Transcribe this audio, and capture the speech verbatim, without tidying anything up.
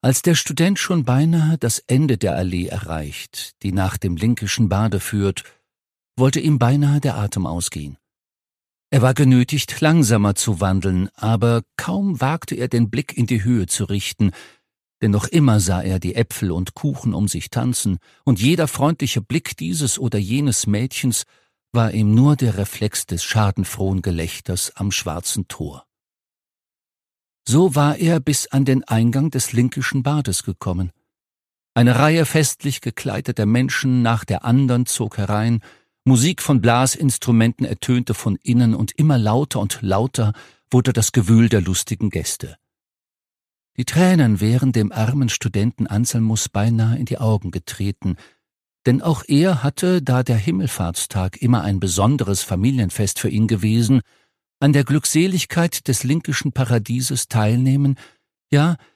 Als der Student schon beinahe das Ende der Allee erreicht, die nach dem Linkischen Bade führt, wollte ihm beinahe der Atem ausgehen. Er war genötigt, langsamer zu wandeln, aber kaum wagte er den Blick in die Höhe zu richten, denn noch immer sah er die Äpfel und Kuchen um sich tanzen, und jeder freundliche Blick dieses oder jenes Mädchens war ihm nur der Reflex des schadenfrohen Gelächters am schwarzen Tor. So war er bis an den Eingang des Linkischen Bades gekommen. Eine Reihe festlich gekleideter Menschen nach der andern zog herein, Musik von Blasinstrumenten ertönte von innen, und immer lauter und lauter wurde das Gewühl der lustigen Gäste. Die Tränen wären dem armen Studenten Anselmus beinahe in die Augen getreten, denn auch er hatte, da der Himmelfahrtstag immer ein besonderes Familienfest für ihn gewesen, an der Glückseligkeit des linkischen Paradieses teilnehmen, ja,